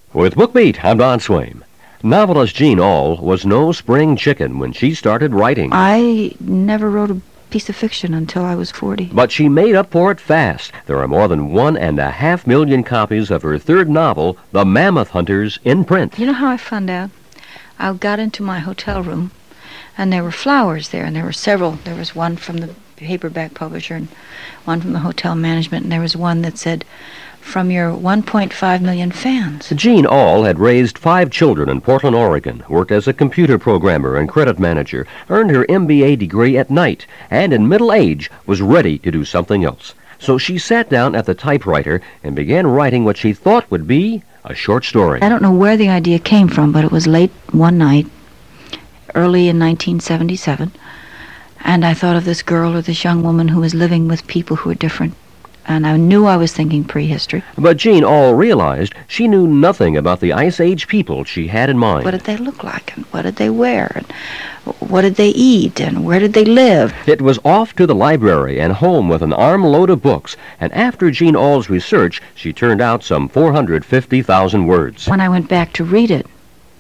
With BookBeat, I'm Don Swaim. Novelist Jean Ahl was no spring chicken when she started writing. I never wrote a piece of fiction until I was 40. But she made up for it fast. There are more than 1.5 million copies of her third novel, The Mammoth Hunters, in print. You know how I found out? I got into my hotel room, and there were flowers there, and there were several. There was one from the paperback publisher and one from the hotel management, and there was one that said, "From your 1.5 million fans." Jean Ahl had raised 5 children in Portland, Oregon, worked as a computer programmer and credit manager, earned her MBA degree at night, and in middle age was ready to do something else. So she sat down at the typewriter and began writing what she thought would be a short story. I don't know where the idea came from, but it was late one night, early in 1977, and I thought of this girl or this young woman who was living with people who were different. And I knew I was thinking prehistory. But Jean Ahl realized she knew nothing about the Ice Age people she had in mind. What did they look like, and what did they wear, and what did they eat, and where did they live? It was off to the library and home with an armload of books, and after Jean Ahl's research, she turned out some 450,000 words. When I went back to read it,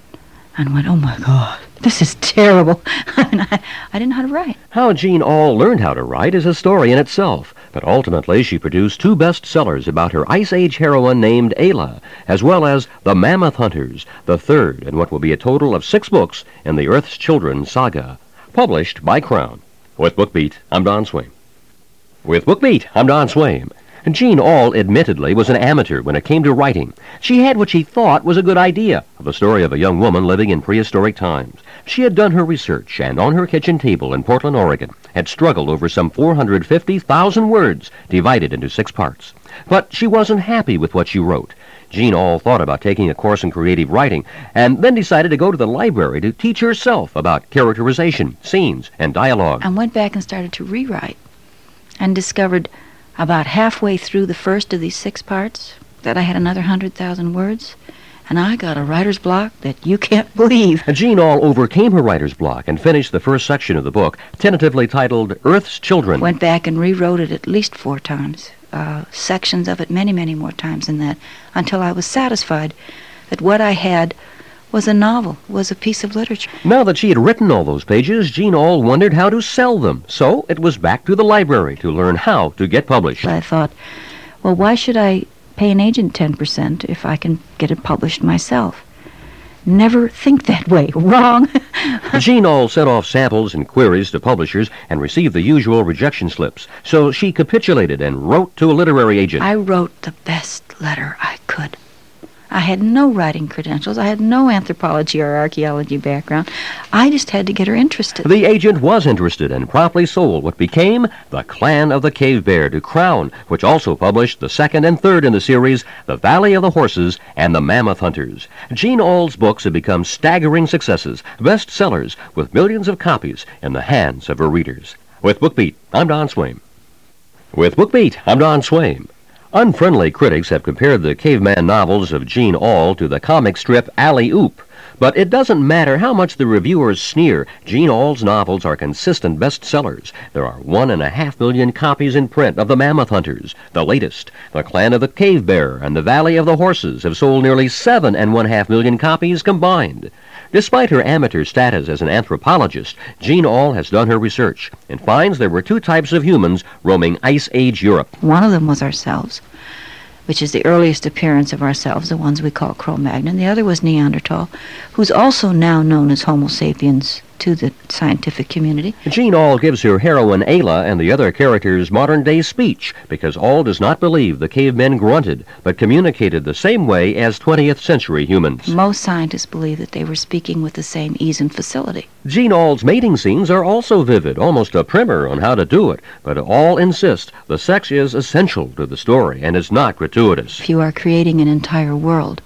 and went, oh my God, this is terrible. I didn't know how to write. How Jean Ahl learned how to write is a story in itself, but ultimately she produced 2 bestsellers about her Ice Age heroine named Ayla, as well as The Mammoth Hunters, the third in what will be a total of 6 books in the Earth's Children saga, published by Crown. With BookBeat, I'm Don Swaim. With BookBeat, I'm Don Swaim. Jean Ahl admittedly was an amateur when it came to writing. She had what she thought was a good idea of the story of a young woman living in prehistoric times. She had done her research, and on her kitchen table in Portland, Oregon, had struggled over some 450,000 words divided into 6 parts. But she wasn't happy with what she wrote. Jean Ahl thought about taking a course in creative writing, and then decided to go to the library to teach herself about characterization, scenes, and dialogue. I went back and started to rewrite, and discovered about halfway through the first of these 6 parts that I had another 100,000 words, and I got a writer's block that you can't believe. Jean Ahl overcame her writer's block and finished the first section of the book, tentatively titled Earth's Children. Went back and rewrote it at least 4 times, sections of it many, many more times than that, until I was satisfied that what I had was a novel, was a piece of literature. Now that she had written all those pages, Jean Ahl wondered how to sell them. So it was back to the library to learn how to get published. I thought, well, why should I pay an agent 10% if I can get it published myself? Never think that way. Wrong. Jean Ahl sent off samples and queries to publishers and received the usual rejection slips. So she capitulated and wrote to a literary agent. I wrote the best letter I could. I had no writing credentials. I had no anthropology or archaeology background. I just had to get her interested. The agent was interested and promptly sold what became The Clan of the Cave Bear to Crown, which also published the second and third in the series, The Valley of the Horses and The Mammoth Hunters. Jean Ahl's books have become staggering successes, bestsellers, with millions of copies in the hands of her readers. With BookBeat, I'm Don Swaim. With BookBeat, I'm Don Swaim. Unfriendly critics have compared the caveman novels of Jean Ahl to the comic strip Alley Oop. But it doesn't matter how much the reviewers sneer, Jean Ahl's novels are consistent bestsellers. There are 1.5 million copies in print of The Mammoth Hunters. The latest, The Clan of the Cave Bear and The Valley of the Horses, have sold nearly 7.5 million copies combined. Despite her amateur status as an anthropologist, Jean Ahl has done her research and finds there were 2 types of humans roaming Ice Age Europe. One of them was ourselves, which is the earliest appearance of ourselves, the ones we call Cro-Magnon. The other was Neanderthal, who's also now known as Homo sapiens to the scientific community. Jean Ahl gives her heroine Ayla and the other characters modern-day speech because Ahl does not believe the cavemen grunted, but communicated the same way as 20th century humans. Most scientists believe that they were speaking with the same ease and facility. Jean Ahl's mating scenes are also vivid, almost a primer on how to do it, but all insist the sex is essential to the story and is not gratuitous. If you are creating an entire world,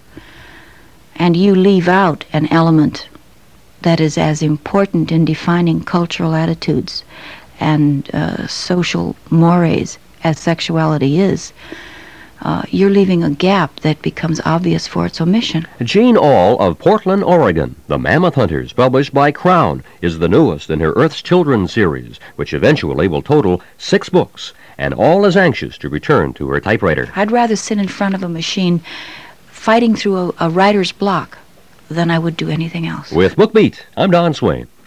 and you leave out an element that is as important in defining cultural attitudes and social mores as sexuality is, you're leaving a gap that becomes obvious for its omission. Jean Ahl of Portland, Oregon, The Mammoth Hunters, published by Crown, is the newest in her Earth's Children series, which eventually will total 6 books, and Ahl is anxious to return to her typewriter. I'd rather sit in front of a machine fighting through a writer's block than I would do anything else. With BookBeat, I'm Don Swain.